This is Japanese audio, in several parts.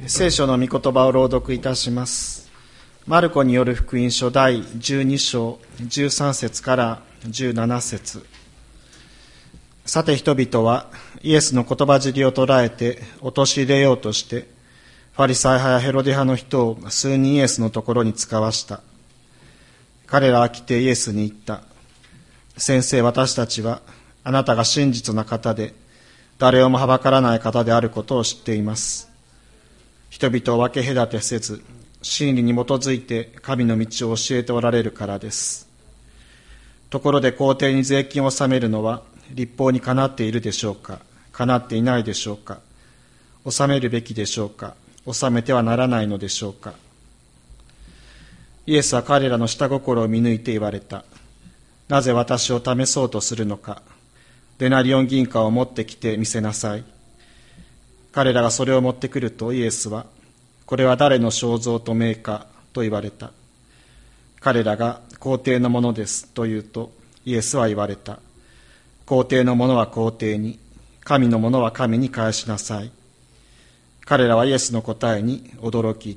聖書の御言葉を朗読いたします。マルコによる福音書第12章13節から17節。さて人々はイエスの言葉尻を捉えて陥れようとして、ファリサイ派やヘロデ派の人を数人イエスのところに使わした。彼らは来てイエスに言った。先生、私たちはあなたが真実な方で、誰をもはばからない方であることを知っています。人々を分け隔てせず、真理に基づいて神の道を教えておられるからです。ところで皇帝に税金を納めるのは律法にかなっているでしょうか、かなっていないでしょうか。納めるべきでしょうか、納めてはならないのでしょうか。イエスは彼らの下心を見抜いて言われた。なぜ私を試そうとするのか。デナリオン銀貨を持ってきて見せなさい。彼らがそれを持ってくるとイエスは、これは誰の肖像と名かと言われた。彼らが皇帝のものですと言うと、イエスは言われた。皇帝のものは皇帝に、神のものは神に返しなさい。彼らはイエスの答えに驚き入った。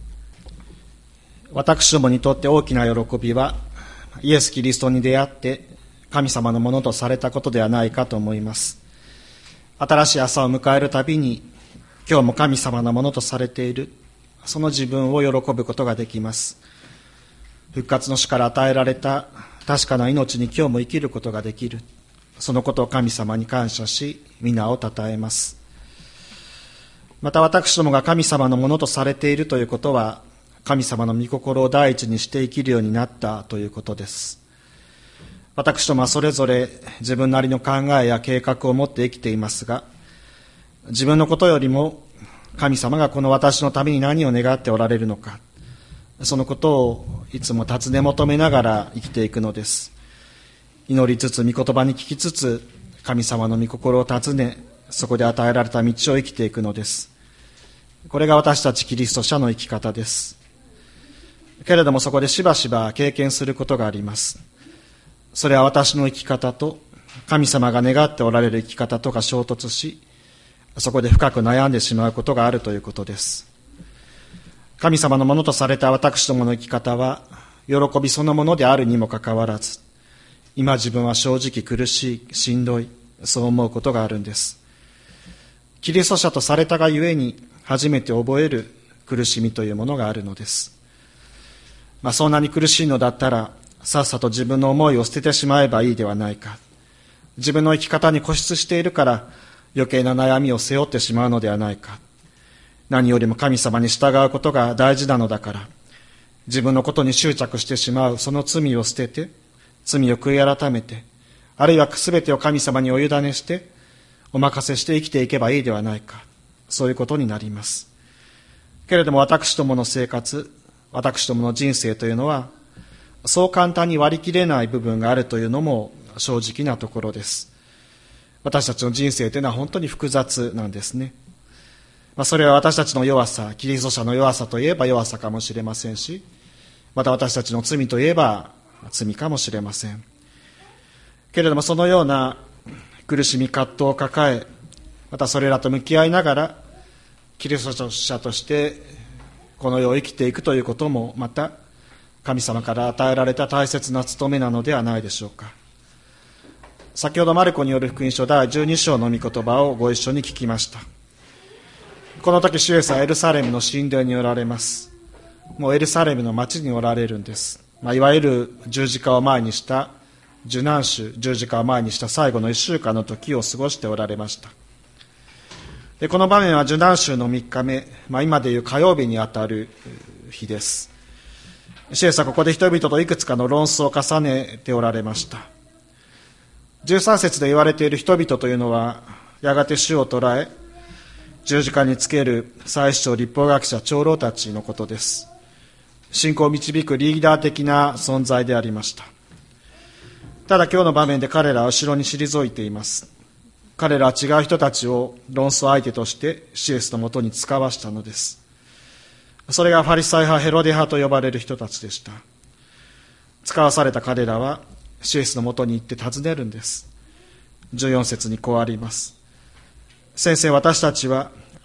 私どもにとって大きな喜びは、イエス・キリストに出会って神様のものとされたことではないかと思います。新しい朝を迎えるたびに、今日も神様のものとされている、その自分を喜ぶことができます。復活の死から与えられた確かな命に今日も生きることができる、そのことを神様に感謝し、皆を称えます。また私どもが神様のものとされているということは、神様の御心を第一にして生きるようになったということです。私どもはそれぞれ自分なりの考えや計画を持って生きていますが、自分のことよりも神様がこの私のために何を願っておられるのか、そのことをいつも尋ね求めながら生きていくのです。祈りつつ、御言葉に聞きつつ、神様の御心を尋ね、そこで与えられた道を生きていくのです。これが私たちキリスト者の生き方です。けれどもそこでしばしば経験することがあります。それは私の生き方と神様が願っておられる生き方とが衝突し、そこで深く悩んでしまうことがあるということです。神様のものとされた私どもの生き方は、喜びそのものであるにもかかわらず、今自分は正直苦しい、しんどい、そう思うことがあるんです。キリスト者とされたがゆえに、初めて覚える苦しみというものがあるのです。そんなに苦しいのだったら、さっさと自分の思いを捨ててしまえばいいではないか。自分の生き方に固執しているから余計な悩みを背負ってしまうのではないか。何よりも神様に従うことが大事なのだから、自分のことに執着してしまうその罪を捨てて、罪を悔い改めて、あるいは全てを神様にお委ねして、お任せして生きていけばいいではないか。そういうことになります。けれども私どもの生活、私どもの人生というのは、そう簡単に割り切れない部分があるというのも正直なところです。私たちの人生というのは本当に複雑なんですね。それは私たちの弱さ、キリスト者の弱さといえば弱さかもしれませんし、また私たちの罪といえば罪かもしれません。けれどもそのような苦しみ葛藤を抱え、またそれらと向き合いながらキリスト者としてこの世を生きていくということもまた神様から与えられた大切な務めなのではないでしょうか。先ほどマルコによる福音書第12章の御言葉をご一緒に聞きました。この時主イエスはエルサレムの神殿におられます。もうエルサレムの町におられるんです。いわゆる十字架を前にした受難週、十字架を前にした最後の1週間の時を過ごしておられました。でこの場面は受難週の3日目、今でいう火曜日にあたる日です。主イエスはここで人々といくつかの論争を重ねておられました。13節で言われている人々というのは、やがて主を捕らえ、十字架につける祭司長、律法学者、長老たちのことです。信仰を導くリーダー的な存在でありました。ただ今日の場面で彼らは後ろに退いています。彼らは違う人たちを論争相手として主イエスのもとに使わしたのです。それがファリサイ派、ヘロデ派と呼ばれる人たちでした。使わされた彼らは主イエスのもとに行って尋ねるんです。14節にこうあります。先生、私たちは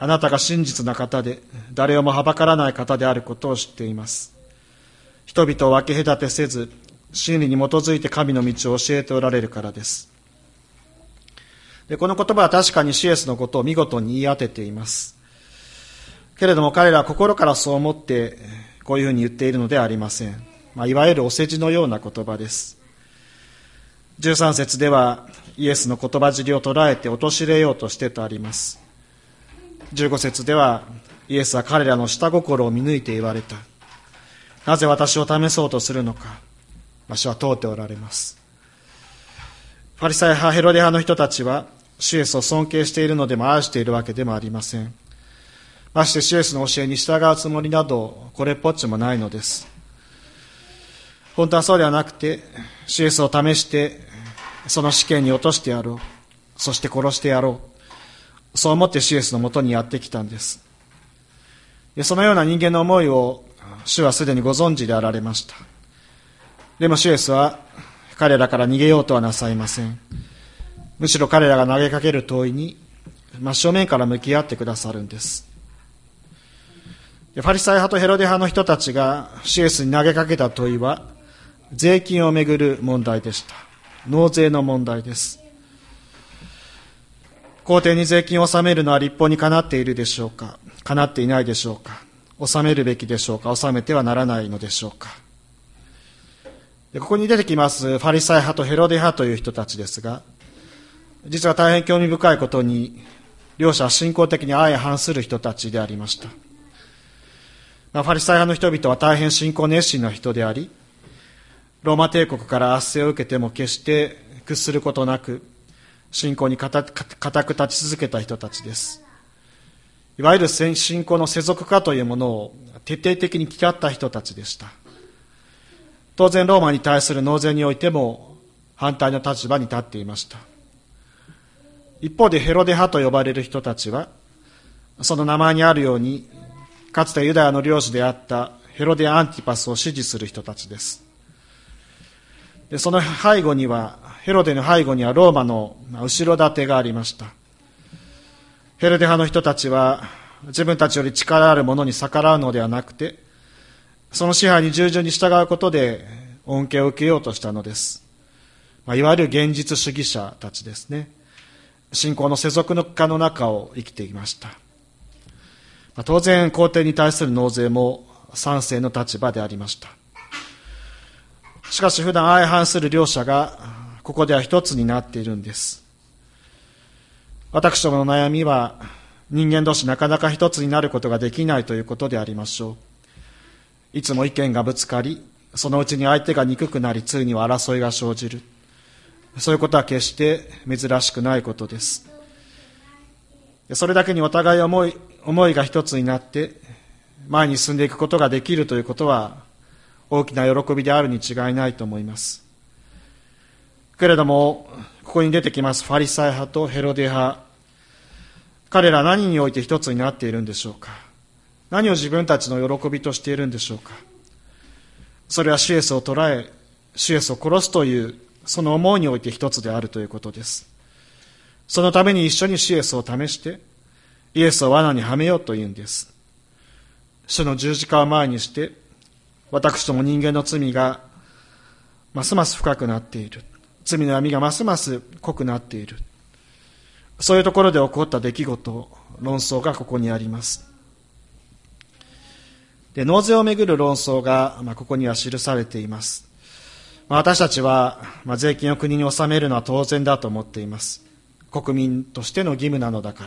あなたが真実な方で、誰をもはばからない方であることを知っています。人々を分け隔てせず、真理に基づいて神の道を教えておられるからです。で、この言葉は確かにシエスのことを見事に言い当てています。けれども彼らは心からそう思ってこういうふうに言っているのではありません。いわゆるお世辞のような言葉です。13節ではイエスの言葉尻を捉えて陥れようとしてとあります。15節ではイエスは彼らの下心を見抜いて言われた。なぜ私を試そうとするのか、主は問うておられます。ファリサイ派ヘロデ派の人たちは主イエスを尊敬しているのでも愛しているわけでもありません。まして主イエスの教えに従うつもりなどこれっぽっちもないのです。本当はそうではなくて、主イエスを試してその試験に落としてやろう、そして殺してやろう、そう思って主イエスのもとにやってきたんです。そのような人間の思いを主はすでにご存知であられました。でも主イエスは彼らから逃げようとはなさいません。むしろ彼らが投げかける問いに真正面から向き合ってくださるんです。ファリサイ派とヘロデ派の人たちが主イエスに投げかけた問いは税金をめぐる問題でした。納税の問題です。公邸に税金を納めるのは律法にかなっているでしょうか、かなっていないでしょうか、納めるべきでしょうか、納めてはならないのでしょうか。ここに出てきますファリサイ派とヘロデ派という人たちですが、実は大変興味深いことに両者は信仰的に相反する人たちでありました。ファリサイ派の人々は大変信仰熱心な人であり、ローマ帝国から圧政を受けても決して屈することなく信仰に固く立ち続けた人たちです。いわゆる信仰の世俗化というものを徹底的に嫌った人たちでした。当然ローマに対する納税においても反対の立場に立っていました。一方でヘロデ派と呼ばれる人たちは、その名前にあるようにかつてユダヤの領主であったヘロデ・アンティパスを支持する人たちです。でその背後には、ヘロデの背後にはローマの後ろ盾がありました。ヘロデ派の人たちは自分たちより力ある者に逆らうのではなくて、その支配に従順に従うことで恩恵を受けようとしたのです。いわゆる現実主義者たちですね。信仰の世俗化の中を生きていました。当然皇帝に対する納税も賛成の立場でありました。しかし普段相反する両者がここでは一つになっているんです。私どもの悩みは人間同士なかなか一つになることができないということでありましょう。いつも意見がぶつかり、そのうちに相手が憎くなり、ついには争いが生じる。そういうことは決して珍しくないことです。それだけにお互い思いが一つになって前に進んでいくことができるということは大きな喜びであるに違いないと思います。けれどもここに出てきますファリサイ派とヘロデ派、彼ら何において一つになっているんでしょうか。何を自分たちの喜びとしているんでしょうか。それは主イエスを捕らえ、主イエスを殺すというその思いにおいて一つであるということです。そのために一緒に主イエスを試してイエスを罠にはめようというんです。主の十字架を前にして私ども人間の罪がますます深くなっている、罪の闇がますます濃くなっている、そういうところで起こった出来事、論争がここにあります。で、納税をめぐる論争がここには記されています。私たちは税金を国に納めるのは当然だと思っています。国民としての義務なのだから、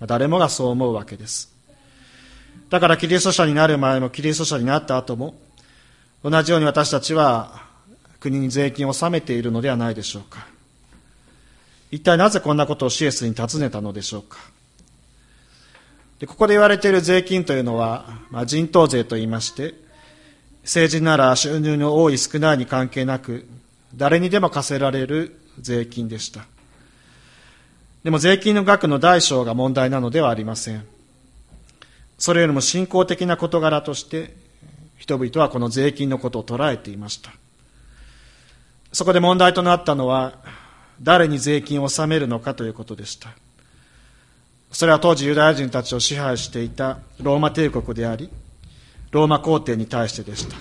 誰もがそう思うわけです。だからキリスト者になる前もキリスト者になった後も同じように私たちは国に税金を納めているのではないでしょうか。一体なぜこんなことをシエスに尋ねたのでしょうか。で、ここで言われている税金というのは、人頭税と言いまして、成人なら収入の多い少ないに関係なく誰にでも課せられる税金でした。でも税金の額の大小が問題なのではありません。それよりも信仰的な事柄として人々はこの税金のことを捉えていました。そこで問題となったのは誰に税金を納めるのかということでした。 それは当時ユダヤ人たちを支配していたローマ帝国であり、ローマ皇帝に対してでした。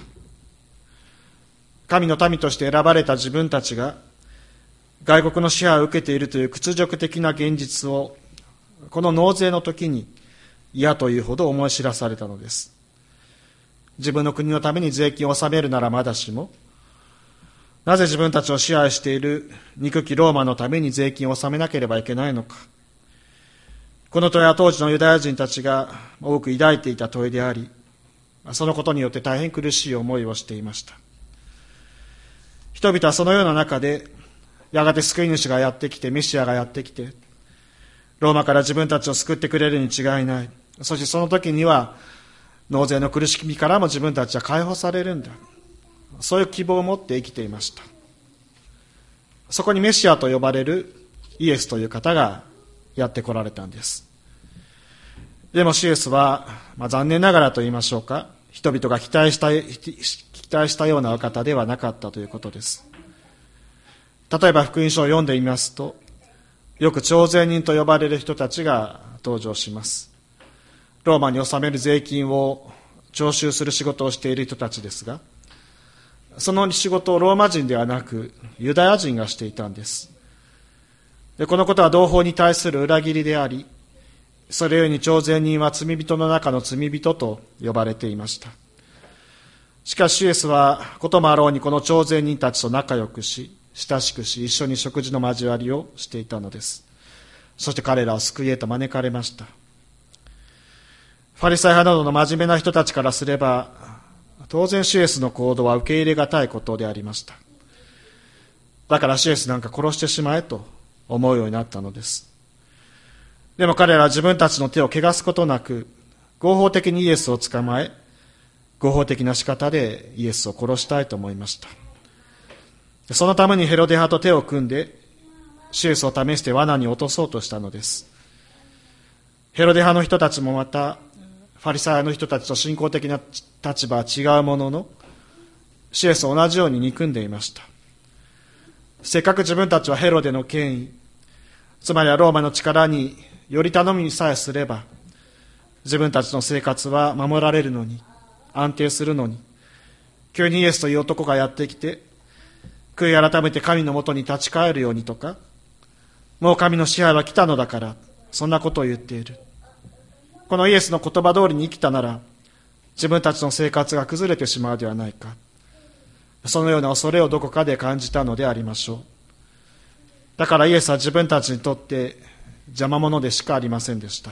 神の民として選ばれた自分たちが外国の支配を受けているという屈辱的な現実を、この納税の時に嫌というほど思い知らされたのです。自分の国のために税金を納めるならまだしも、なぜ自分たちを支配している憎きローマのために税金を納めなければいけないのか。この問いは当時のユダヤ人たちが多く抱いていた問いであり、そのことによって大変苦しい思いをしていました。人々はそのような中で、やがて救い主がやってきて、メシアがやってきて、ローマから自分たちを救ってくれるに違いない。そしてその時には、納税の苦しみからも自分たちは解放されるんだ。そういう希望を持って生きていました。そこにメシアと呼ばれるイエスという方がやって来られたんです。でもイエスは、残念ながらと言いましょうか、人々が期待したようなお方ではなかったということです。例えば福音書を読んでみますと、よく徴税人と呼ばれる人たちが登場します。ローマに納める税金を徴収する仕事をしている人たちですが、その仕事をローマ人ではなくユダヤ人がしていたんです。で、このことは同胞に対する裏切りであり、それゆえに徴税人は罪人の中の罪人と呼ばれていました。しかしイエスはこともあろうにこの徴税人たちと仲良くし、親しくし、一緒に食事の交わりをしていたのです。そして彼らを救いへと招かれました。ファリサイ派などの真面目な人たちからすれば、当然イエスの行動は受け入れがたいことでありました。だからイエスなんか殺してしまえと思うようになったのです。でも彼らは自分たちの手を汚すことなく、合法的にイエスを捕まえ、合法的な仕方でイエスを殺したいと思いました。そのためにヘロデ派と手を組んで、イエスを試して罠に落とそうとしたのです。ヘロデ派の人たちもまた、ファリサイ派の人たちと信仰的な立場は違うものの、イエスを同じように憎んでいました。せっかく自分たちはヘロデの権威、つまりはローマの力により頼みさえすれば、自分たちの生活は守られるのに、安定するのに、急にイエスという男がやってきて、悔い改めて神のもとに立ち返るようにとか、もう神の支配は来たのだから、そんなことを言っている。このイエスの言葉通りに生きたなら、自分たちの生活が崩れてしまうではないか。そのような恐れをどこかで感じたのでありましょう。だからイエスは自分たちにとって邪魔者でしかありませんでした。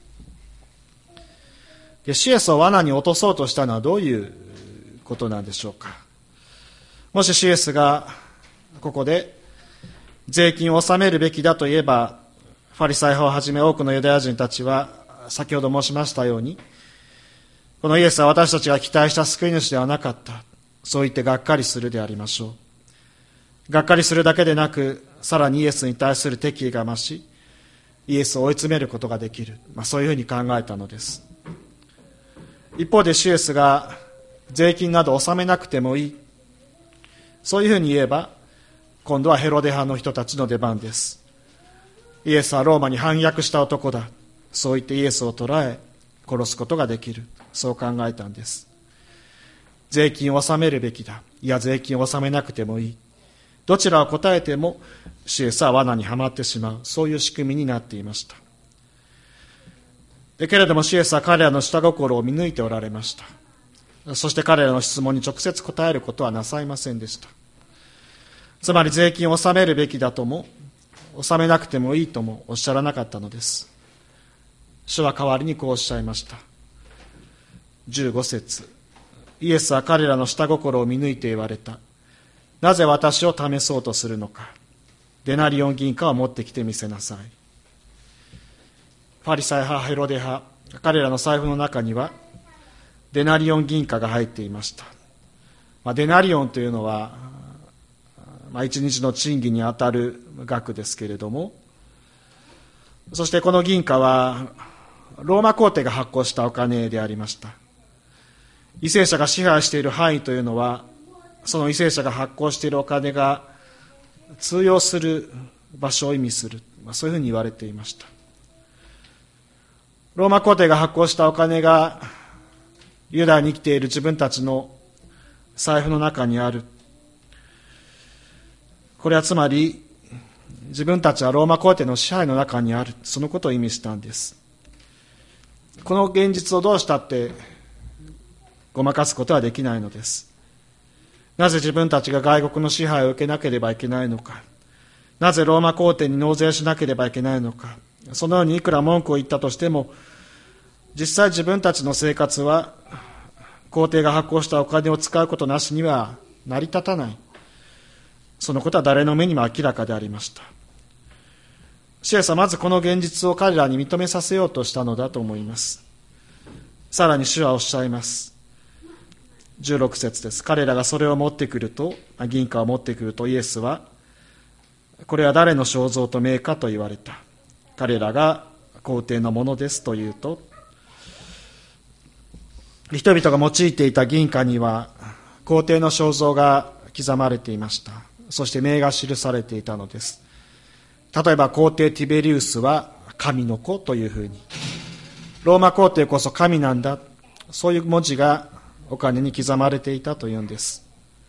で、イエスを罠に落とそうとしたのはどういうことなんでしょうか。もしイエスがここで税金を納めるべきだと言えば、ファリサイ派をはじめ多くのユダヤ人たちは先ほど申しましたように、このイエスは私たちが期待した救い主ではなかった、そう言ってがっかりするでありましょう。がっかりするだけでなく、さらにイエスに対する敵意が増し、イエスを追い詰めることができる、そういうふうに考えたのです。一方でイエスが税金など納めなくてもいい、そういうふうに言えば、今度はヘロデ派の人たちの出番です。イエスはローマに反逆した男だ、そう言ってイエスを捕らえ殺すことができる、そう考えたんです。税金を納めるべきだ、いや税金を納めなくてもいい、どちらを答えてもイエスは罠にはまってしまう、そういう仕組みになっていました。けれどもイエスは彼らの下心を見抜いておられました。そして彼らの質問に直接答えることはなさいませんでした。つまり税金を納めるべきだとも納めなくてもいいともおっしゃらなかったのです。主は代わりにこうおっしゃいました。15節、イエスは彼らの下心を見抜いて言われた。なぜ私を試そうとするのか。デナリオン銀貨を持ってきてみせなさい。ファリサイ派、ヘロデ派、彼らの財布の中にはデナリオン銀貨が入っていました。デナリオンというのは、一日の賃金にあたる額ですけれども、そしてこの銀貨はローマ皇帝が発行したお金でありました。為政者が支配している範囲というのは、その為政者が発行しているお金が通用する場所を意味する、そういうふうに言われていました。 ローマ皇帝が発行したお金がユダヤに生きている自分たちの財布の中にある。これはつまり自分たちはローマ皇帝の支配の中にある、そのことを意味したんです。この現実をどうしたってごまかすことはできないのです。なぜ自分たちが外国の支配を受けなければいけないのか、なぜローマ皇帝に納税しなければいけないのか、そのようにいくら文句を言ったとしても、実際自分たちの生活は皇帝が発行したお金を使うことなしには成り立たない。そのことは誰の目にも明らかでありました。主イエスはまずこの現実を彼らに認めさせようとしたのだと思います。さらに主はおっしゃいます。16節です。彼らがそれを持ってくると、銀貨を持ってくると、イエスはこれは誰の肖像と名かと言われた。彼らが皇帝のものですと言うと、人々が用いていた銀貨には皇帝の肖像が刻まれていました。そして名が記されていたのです。例えば皇帝ティベリウスは神の子というふうに、ローマ皇帝こそ神なんだ、そういう文字がお金に刻まれていたというんです。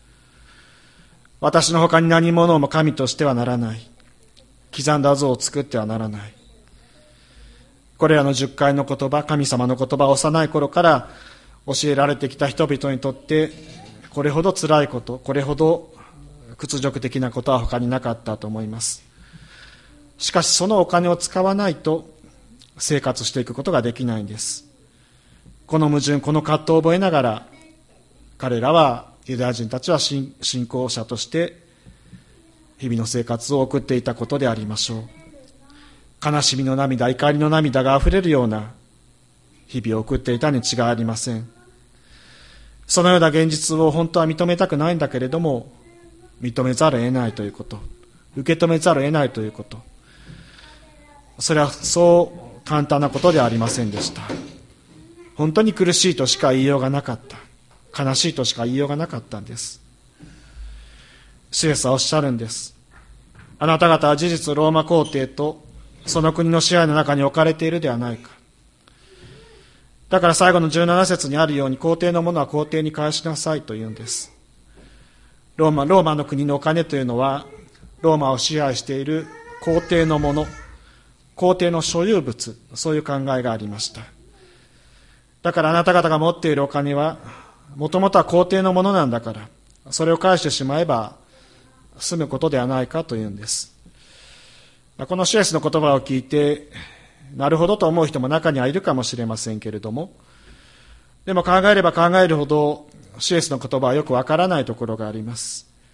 私の他に何者も神としてはならない。刻んだ像を作ってはならない。これらの10回の言葉、神様の言葉を幼い頃から教えられてきた人々にとって、これほど辛いこと、これほど屈辱的なことは他になかったと思います。しかしそのお金を使わないと生活していくことができないんです。この矛盾、この葛藤を覚えながら、彼らは、ユダヤ人たちは信仰者として日々の生活を送っていたことでありましょう。悲しみの涙、怒りの涙があふれるような日々を送っていたに違いありません。そのような現実を本当は認めたくないんだけれども、認めざるを得ないということ、受け止めざるを得ないということ、それはそう簡単なことではありませんでした。本当に苦しいとしか言いようがなかった。悲しいとしか言いようがなかったんです。主イエスはおっしゃるんです。あなた方は事実ローマ皇帝とその国の支配の中に置かれているではないか。だから最後の17節にあるように、皇帝のものは皇帝に返しなさいと言うんです。ローマの国のお金というのは、ローマを支配している皇帝のもの、皇帝の所有物、そういう考えがありました。だからあなた方が持っているお金は、もともとは皇帝のものなんだから、それを返してしまえば済むことではないかというんです。この主イエスの言葉を聞いて、なるほどと思う人も中にはいるかもしれませんけれども、でも考えれば考えるほど、主イエスの言葉はよくわからないところがあります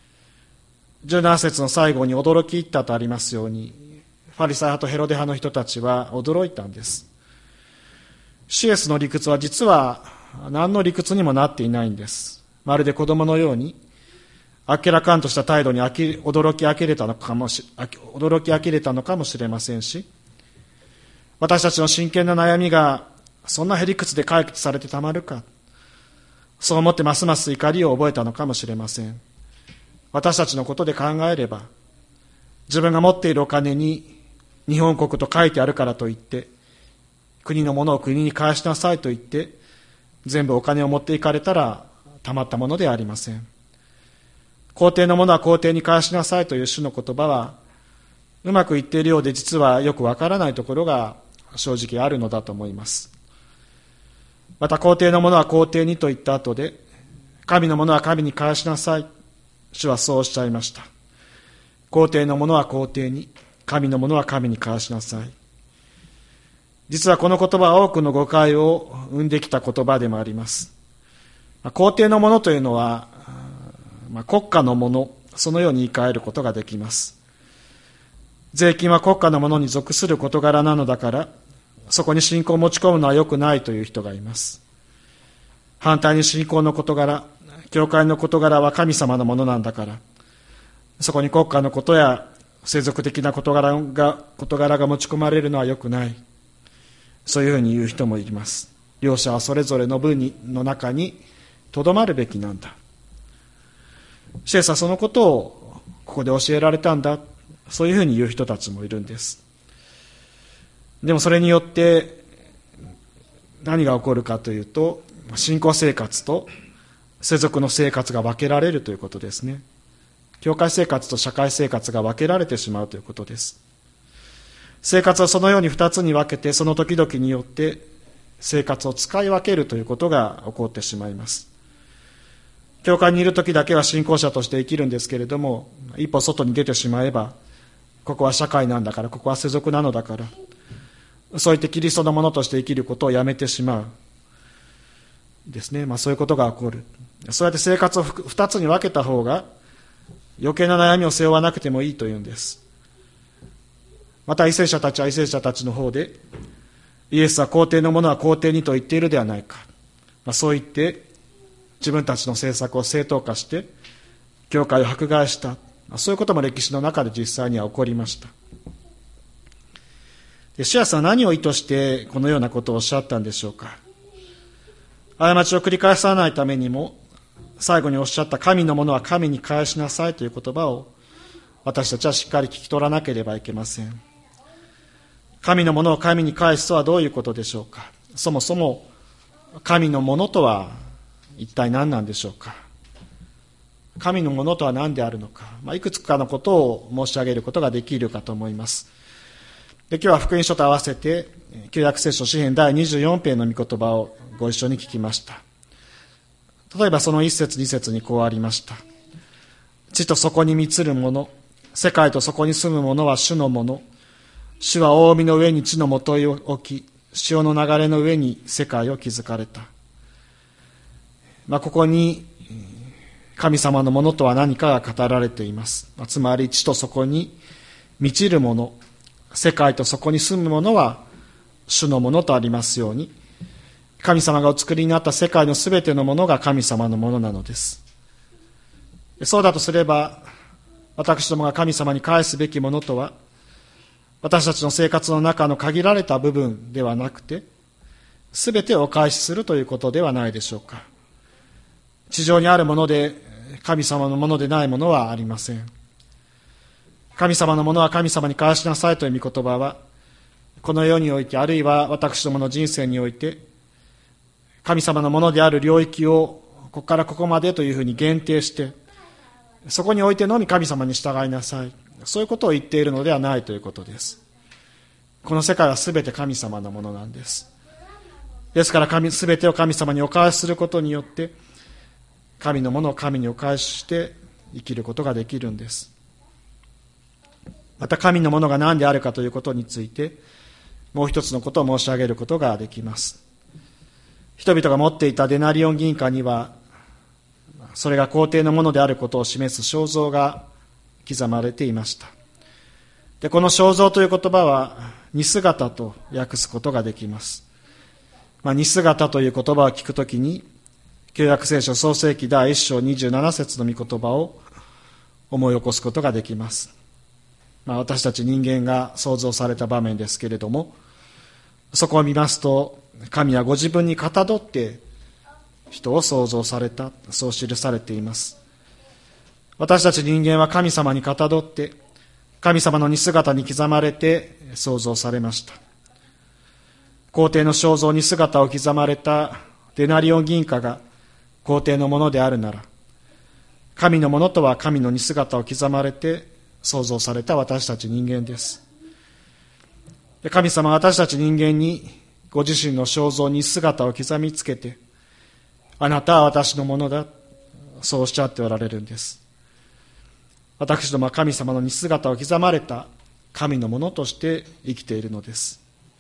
。17節の最後に驚き入ったとありますように、ファリサイ派とヘロデ派の人たちは驚いたんです。主イエスの理屈は実は何の理屈にもなっていないんです。まるで子供のように、あっけらかんとした態度に驚き呆れたのかもしれませんし、私たちの真剣な悩みがそんなへりくつで解決されてたまるか、そう思ってますます怒りを覚えたのかもしれません。私たちのことで考えれば、自分が持っているお金に日本国と書いてあるからといって、国のものを国に返しなさいと言って、全部お金を持っていかれたらたまったものではありません。皇帝のものは皇帝に返しなさいという主の言葉は、うまくいっているようで実はよくわからないところが正直あるのだと思います。また皇帝のものは皇帝にと言った後で、神のものは神に返しなさい。主はそうおっしゃいました。皇帝のものは皇帝に、神のものは神に返しなさい。実はこの言葉は多くの誤解を生んできた言葉でもあります。皇帝のものというのは、国家のもの、そのように言い換えることができます。税金は国家のものに属する事柄なのだから、そこに信仰を持ち込むのは良くないという人がいます。反対に信仰の事柄、教会の事柄は神様のものなんだから、そこに国家のことや世俗的な事柄が持ち込まれるのは良くない。そういうふうに言う人もいます。両者はそれぞれの分の中にとどまるべきなんだ。主イエスはそのことをここで教えられたんだ。そういうふうに言う人たちもいるんです。でもそれによって何が起こるかというと、信仰生活と世俗の生活が分けられるということですね。教会生活と社会生活が分けられてしまうということです。生活をそのように二つに分けて、その時々によって生活を使い分けるということが起こってしまいます。教会にいる時だけは信仰者として生きるんですけれども、一歩外に出てしまえば、ここは社会なんだから、ここは世俗なのだから、そう言ってキリストのものとして生きることをやめてしまうですね。そういうことが起こる。そうやって生活を二つに分けた方が余計な悩みを背負わなくてもいいというんです。また為政者たちは為政者たちの方で、イエスは皇帝のものは皇帝にと言っているではないか、そう言って自分たちの政策を正当化して教会を迫害した、そういうことも歴史の中で実際には起こりました。主イエスは何を意図してこのようなことをおっしゃったんでしょうか。過ちを繰り返さないためにも、最後におっしゃった神のものは神に返しなさいという言葉を私たちはしっかり聞き取らなければいけません。神のものを神に返すとはどういうことでしょうか。そもそも神のものとは一体何なんでしょうか。神のものとは何であるのか、いくつかのことを申し上げることができるかと思います。で、今日は福音書と合わせて旧約聖書詩編第24編の御言葉をご一緒に聞きました。例えばその一節二節にこうありました。地とそこに満ちるもの、世界とそこに住むものは主のもの。主は大海の上に地のもとを置き、潮の流れの上に世界を築かれた。ここに神様のものとは何かが語られています。つまり地とそこに満ちるもの、世界とそこに住むものは主のものとありますように、神様がお作りになった世界のすべてのものが神様のものなのです。そうだとすれば、私どもが神様に返すべきものとは、私たちの生活の中の限られた部分ではなくて、すべてをお返しするということではないでしょうか。地上にあるもので神様のものでないものはありません。神様のものは神様に返しなさいという御言葉は、この世において、あるいは私どもの人生において、神様のものである領域をここからここまでというふうに限定して、そこにおいてのみ神様に従いなさい、そういうことを言っているのではないということです。この世界はすべて神様のものなんです。ですからすべてを神様にお返しすることによって、神のものを神にお返しして生きることができるんです。また神のものが何であるかということについて、もう一つのことを申し上げることができます。人々が持っていたデナリオン銀貨には、それが皇帝のものであることを示す肖像が刻まれていました。で、この肖像という言葉は似姿と訳すことができます。似姿という言葉を聞くときに、旧約聖書創世記第1章27節の御言葉を思い起こすことができます。私たち人間が創造された場面ですけれども、そこを見ますと、神はご自分にかたどって人を創造された、そう記されています。私たち人間は神様にかたどって神様の似姿に刻まれて創造されました。皇帝の肖像に姿を刻まれたデナリオン銀貨が皇帝のものであるなら、神のものとは神の似姿を刻まれて創造された私たち人間です。神様は私たち人間にご自身の肖像に姿を刻みつけて、あなたは私のものだ、そうおっしゃっておられるんです。私どもは神様の似姿を刻まれた神のものとして生きているのです。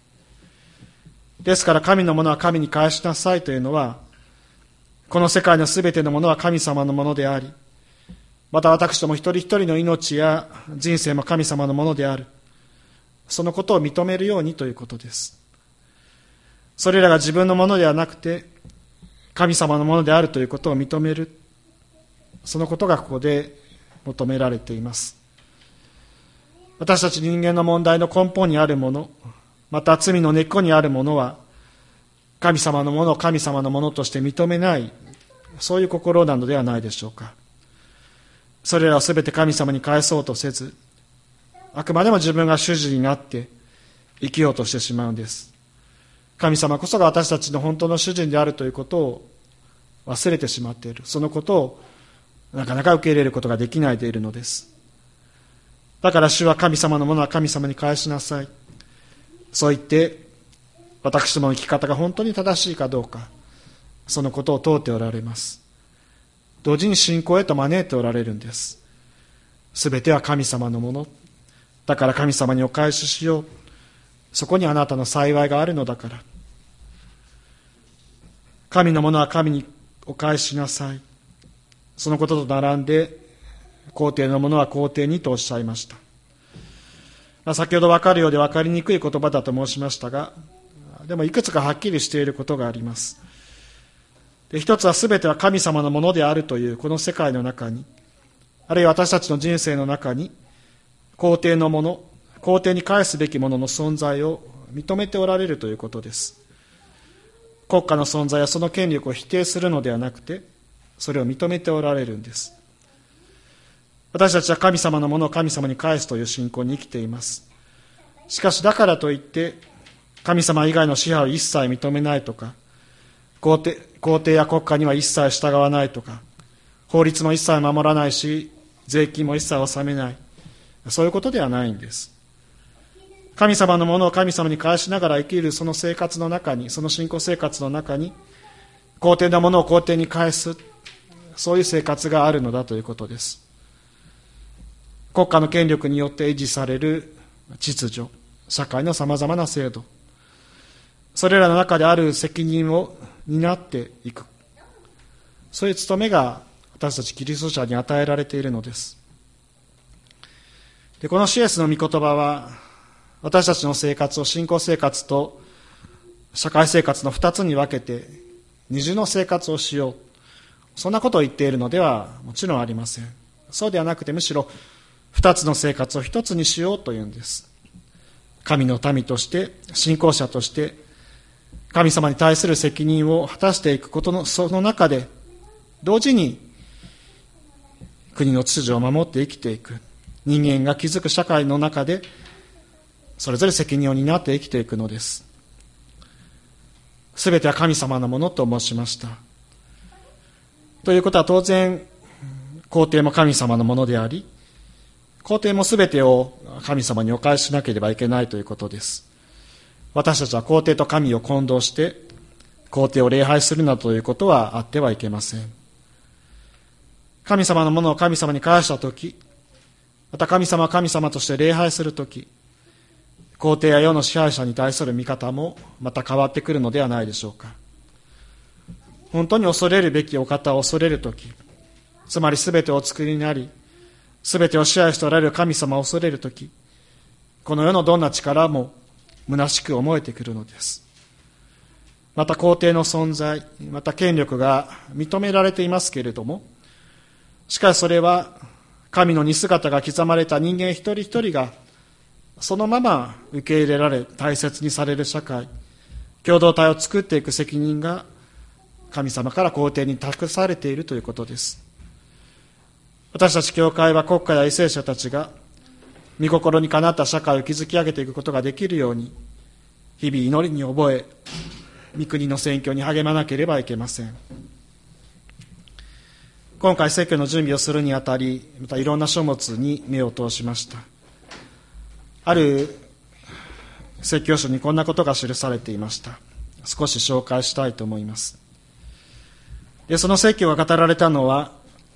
ですから神のものは神に返しなさいというのは、この世界のすべてのものは神様のものであり、また私ども一人一人の命や人生も神様のものである、そのことを認めるようにということです。それらが自分のものではなくて神様のものであるということを認める、そのことがここで求められています。私たち人間の問題の根本にあるもの、また罪の根っこにあるものは、神様のものを神様のものとして認めない、そういう心なのではないでしょうか。それらをすべて神様に返そうとせず、あくまでも自分が主人になって生きようとしてしまうんです。 神様こそが私たちの本当の主人であるということを忘れてしまっている。そのことをなかなか受け入れることができないでいるのです。だから主は神様のものは神様に返しなさい。そう言って私どもの生き方が本当に正しいかどうか、そのことを問うておられます。同時に信仰へと招いておられるんです。すべては神様のもの。だから神様にお返ししよう。そこにあなたの幸いがあるのだから。神のものは神にお返ししなさい。そのことと並んで、皇帝のものは皇帝にとおっしゃいました。先ほど分かるようで分かりにくい言葉だと申しましたが、でもいくつかはっきりしていることがあります。で、一つはすべては神様のものであるというこの世界の中に、あるいは私たちの人生の中に、皇帝のもの、皇帝に返すべきものの存在を認めておられるということです。国家の存在やその権力を否定するのではなくて、それを認めておられるんです。私たちは神様のものを神様に返すという信仰に生きています。しかしだからといって神様以外の支配を一切認めないとか、皇帝や国家には一切従わないとか、法律も一切守らないし税金も一切納めない、そういうことではないんです。神様のものを神様に返しながら生きるその生活の中に、その信仰生活の中に、皇帝のものを皇帝に返す、そういう生活があるのだということです。国家の権力によって維持される秩序、社会のさまざまな制度、それらの中である責任を担っていく、そういう務めが私たちキリスト者に与えられているのです。で、このシエスの御言葉は、私たちの生活を信仰生活と社会生活の二つに分けて二重の生活をしよう、そんなことを言っているのではもちろんありません。そうではなくて、むしろ二つの生活を一つにしようというんです。神の民として、信仰者として神様に対する責任を果たしていくことのその中で、同時に国の秩序を守って生きていく、人間が築く社会の中でそれぞれ責任を担って生きていくのです。すべては神様のものと申しました。ということは当然、皇帝も神様のものであり、皇帝もすべてを神様にお返ししなければいけないということです。私たちは皇帝と神を混同して、皇帝を礼拝するなどということはあってはいけません。神様のものを神様に返したとき、また神様は神様として礼拝するとき、皇帝や世の支配者に対する見方もまた変わってくるのではないでしょうか。本当に恐れるべきお方を恐れるとき、つまりすべてをお作りになり、すべてを支配しておられる神様を恐れるとき、この世のどんな力も虚しく思えてくるのです。また皇帝の存在、また権力が認められていますけれども、しかしそれは神の似姿が刻まれた人間一人一人がそのまま受け入れられ大切にされる社会、共同体を作っていく責任が神様から皇帝に託されているということです。私たち教会は国家や為政者たちが御心にかなった社会を築き上げていくことができるように、日々祈りに覚え、御国の宣教に励まなければいけません。今回説教の準備をするにあたり、またいろんな書物に目を通しました。ある説教書にこんなことが記されていました。少し紹介したいと思います。で、その説教が語られたのは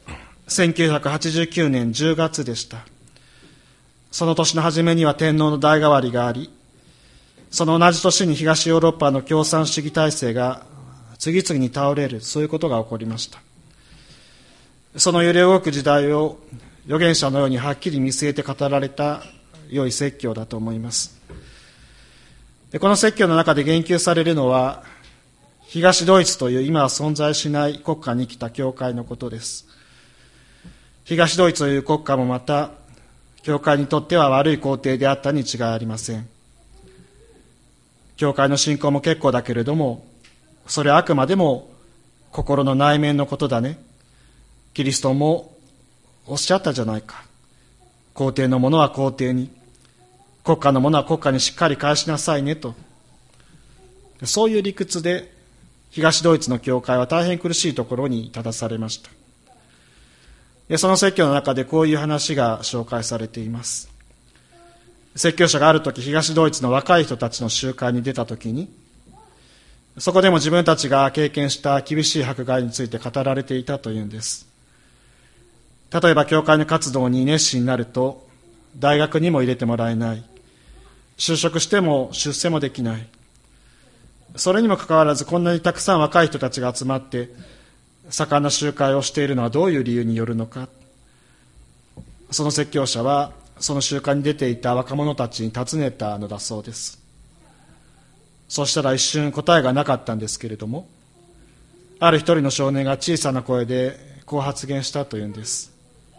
1989年10月でした。その年の初めには天皇の代替わりがあり、その同じ年に東ヨーロッパの共産主義体制が次々に倒れる、そういうことが起こりました。その揺れ動く時代を預言者のようにはっきり見据えて語られた良い説教だと思います。で、この説教の中で言及されるのは、東ドイツという今は存在しない国家に来た教会のことです。東ドイツという国家もまた、教会にとっては悪い皇帝であったに違いありません。教会の信仰も結構だけれども、それはあくまでも心の内面のことだね。キリストもおっしゃったじゃないか。皇帝のものは皇帝に、国家のものは国家にしっかり返しなさいねと。 そういう理屈で東ドイツの教会は大変苦しいところに立たされました。でその説教の中でこういう話が紹介されています。説教者がある時、東ドイツの若い人たちの集会に出た時に、そこでも自分たちが経験した厳しい迫害について語られていたというんです。例えば教会の活動に熱心になると大学にも入れてもらえない、就職しても出世もできない。それにもかかわらずこんなにたくさん若い人たちが集まって盛んな集会をしているのはどういう理由によるのか。その説教者はその集会に出ていた若者たちに尋ねたのだそうです。そしたら一瞬答えがなかったんですけれども、ある一人の少年が小さな声でこう発言したというんです。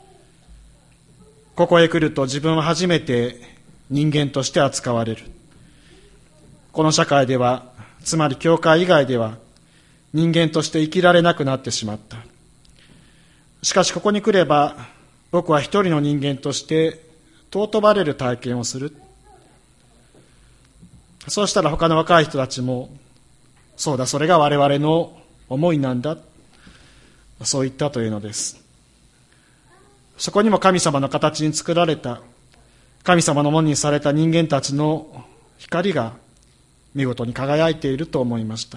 ここへ来ると自分は初めて人間として扱われる。この社会では、つまり教会以外では人間として生きられなくなってしまった。しかしここに来れば僕は一人の人間として尊ばれる体験をする。そうしたら他の若い人たちも、そうだ、それが我々の思いなんだ、そう言ったというのです。そこにも神様の形に作られた、神様のものにされた人間たちの光が見事に輝いていると思いました。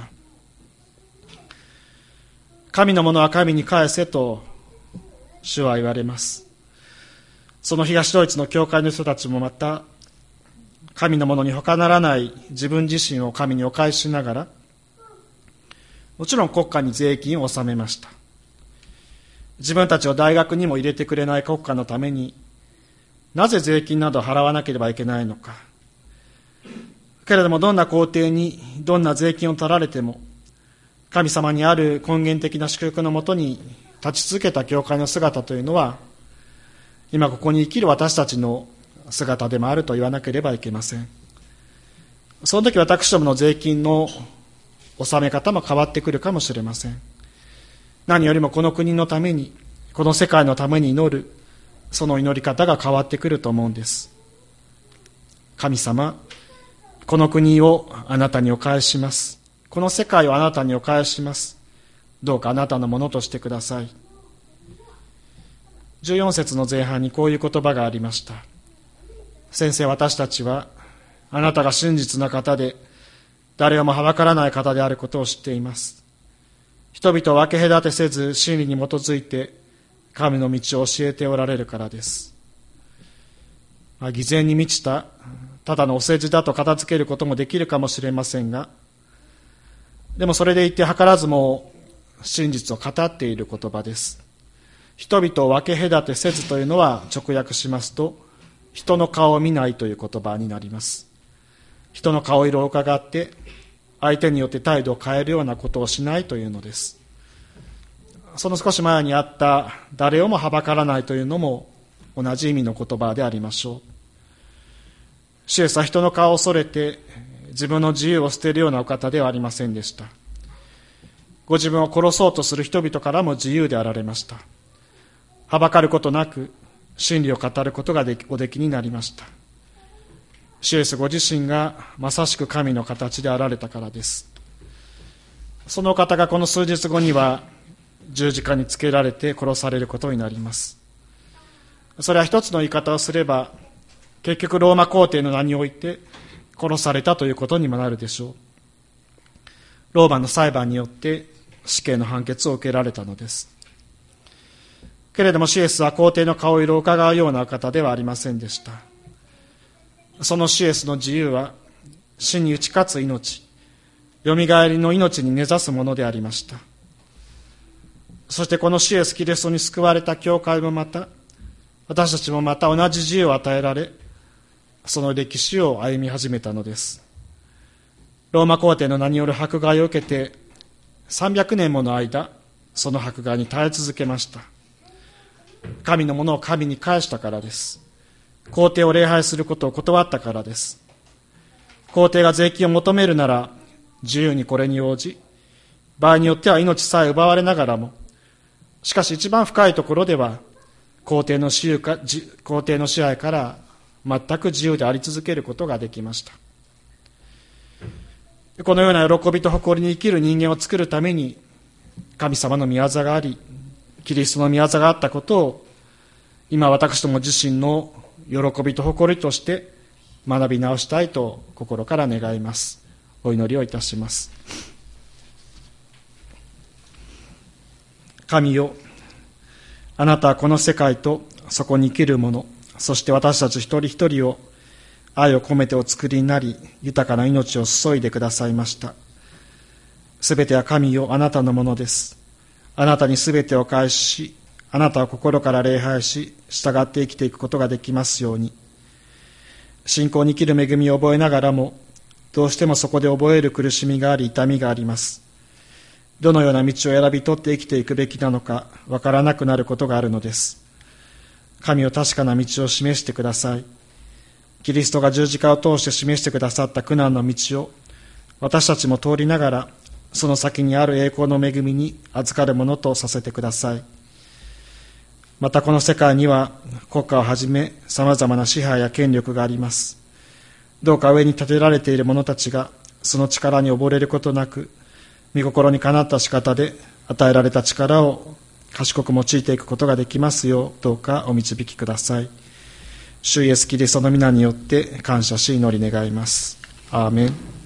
神のものは神に返せと主は言われます。その東ドイツの教会の人たちもまた、神のものに他ならない自分自身を神にお返ししながら、もちろん国家に税金を納めました。自分たちを大学にも入れてくれない国家のために、なぜ税金など払わなければいけないのか。けれどもどんな皇帝にどんな税金を取られても、神様にある根源的な祝福のもとに立ち続けた教会の姿というのは、今ここに生きる私たちの姿でもあると言わなければいけません。その時私どもの税金の納め方も変わってくるかもしれません。何よりもこの国のために、この世界のために祈る、その祈り方が変わってくると思うんです。神様、この国をあなたにお返しします。この世界をあなたにお返しします。どうかあなたのものとしてください。14節の前半にこういう言葉がありました。先生、私たちはあなたが真実な方で、誰をもはばからない方であることを知っています。人々を分け隔てせず真理に基づいて神の道を教えておられるからです。偽善に満ちたただのお世辞だと片付けることもできるかもしれませんが、でもそれでいて図らずも真実を語っている言葉です。人々を分け隔てせずというのは直訳しますと、人の顔を見ないという言葉になります。人の顔色を伺って相手によって態度を変えるようなことをしないというのです。その少し前にあった誰をもはばからないというのも同じ意味の言葉でありましょう。主イエスは人の顔を恐れて自分の自由を捨てるようなお方ではありませんでした。ご自分を殺そうとする人々からも自由であられました。はばかることなく真理を語ることがおできになりました。主イエスご自身がまさしく神の形であられたからです。その方がこの数日後には十字架につけられて殺されることになります。それは一つの言い方をすれば、結局ローマ皇帝の名において殺されたということにもなるでしょう。ローマの裁判によって死刑の判決を受けられたのです。けれども主イエスは皇帝の顔色を伺うような方ではありませんでした。その主イエスの自由は死に打ち勝つ命、よみがえりの命に根ざすものでありました。そしてこの主イエスキリストに救われた教会もまた、私たちもまた同じ自由を与えられ、その歴史を歩み始めたのです。ローマ皇帝の名による迫害を受けて300年もの間、その迫害に耐え続けました。神のものを神に返したからです。皇帝を礼拝することを断ったからです。皇帝が税金を求めるなら自由にこれに応じ、場合によっては命さえ奪われながらも、しかし一番深いところでは皇帝の支配から全く自由であり続けることができました。 このような喜びと誇りに生きる人間を作るために、神様の御業があり、キリストの御業があったことを、今私ども自身の喜びと誇りとして学び直したいと心から願います。お祈りをいたします。神よ、あなたはこの世界とそこに生きる者、そして私たち一人一人を愛を込めてお作りになり、豊かな命を注いでくださいました。すべては神よ、あなたのものです。あなたにすべてを返し、あなたを心から礼拝し、従って生きていくことができますように。信仰に生きる恵みを覚えながらも、どうしてもそこで覚える苦しみがあり、痛みがあります。どのような道を選び取って生きていくべきなのか、わからなくなることがあるのです。神を確かな道を示してください。キリストが十字架を通して示してくださった苦難の道を、私たちも通りながら、その先にある栄光の恵みに預かるものとさせてください。またこの世界には国家をはじめ様々な支配や権力があります。どうか上に立てられている者たちがその力に溺れることなく、御心にかなった仕方で与えられた力を賢く用いていくことができますよう、どうかお導きください。主イエスキリストの皆によって感謝し祈り願います。アーメン。